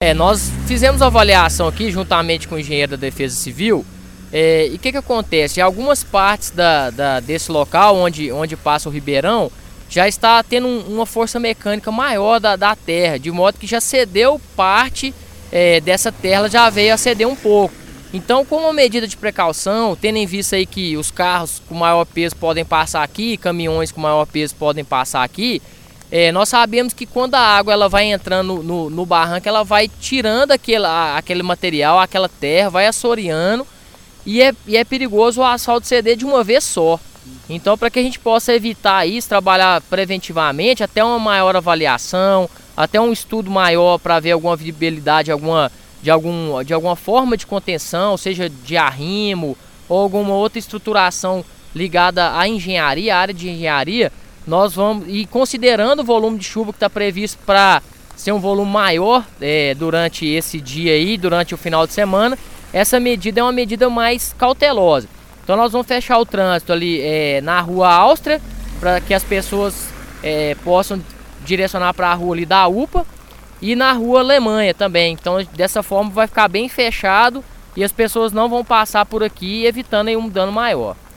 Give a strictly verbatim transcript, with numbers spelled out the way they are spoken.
É, nós fizemos a avaliação aqui juntamente com o engenheiro da Defesa Civil. É, e o que que acontece? Em algumas partes da, da, desse local onde, onde passa o ribeirão, já está tendo um, uma força mecânica maior da, da terra, de modo que já cedeu parte é, dessa terra, já veio a ceder um pouco. Então, como uma medida de precaução, tendo em vista aí que os carros com maior peso podem passar aqui, caminhões com maior peso podem passar aqui, é, nós sabemos que quando a água ela vai entrando no, no, no barranco, ela vai tirando aquele, a, aquele material, aquela terra, vai assoreando, e é, e é perigoso o asfalto ceder de uma vez só. Então, para que a gente possa evitar isso, trabalhar preventivamente, até uma maior avaliação, até um estudo maior para ver alguma viabilidade, alguma, de, algum, de alguma forma de contenção, seja de arrimo ou alguma outra estruturação ligada à engenharia, à área de engenharia, nós vamos, e considerando o volume de chuva que está previsto para ser um volume maior é, durante esse dia aí, durante o final de semana, essa medida é uma medida mais cautelosa. Então nós vamos fechar o trânsito ali é, na rua Áustria, para que as pessoas é, possam direcionar para a rua ali da U P A, e na rua Alemanha também. Então dessa forma vai ficar bem fechado e as pessoas não vão passar por aqui, evitando aí um dano maior.